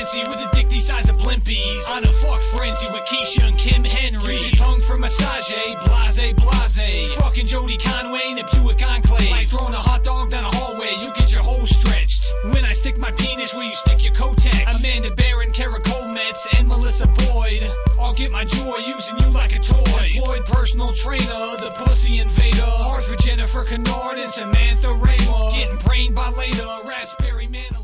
fancy with a dick the size of blimpies. On a fuck frenzy with Keisha and Kim Henry. Use your tongue for massage, blase, blase. Fucking Jody Conway in a Buick Enclave. Like throwing a hot dog down a hallway, you get your hole stretched. When I stick my penis where you stick your Kotex. Amanda Barron, Kara Metz, and Melissa Boyd. I'll get my joy using you like a toy. Employed personal trainer, the pussy invader. Ours with Jennifer Kennard and Samantha Raymer. Getting brained by later, Raspberry Man.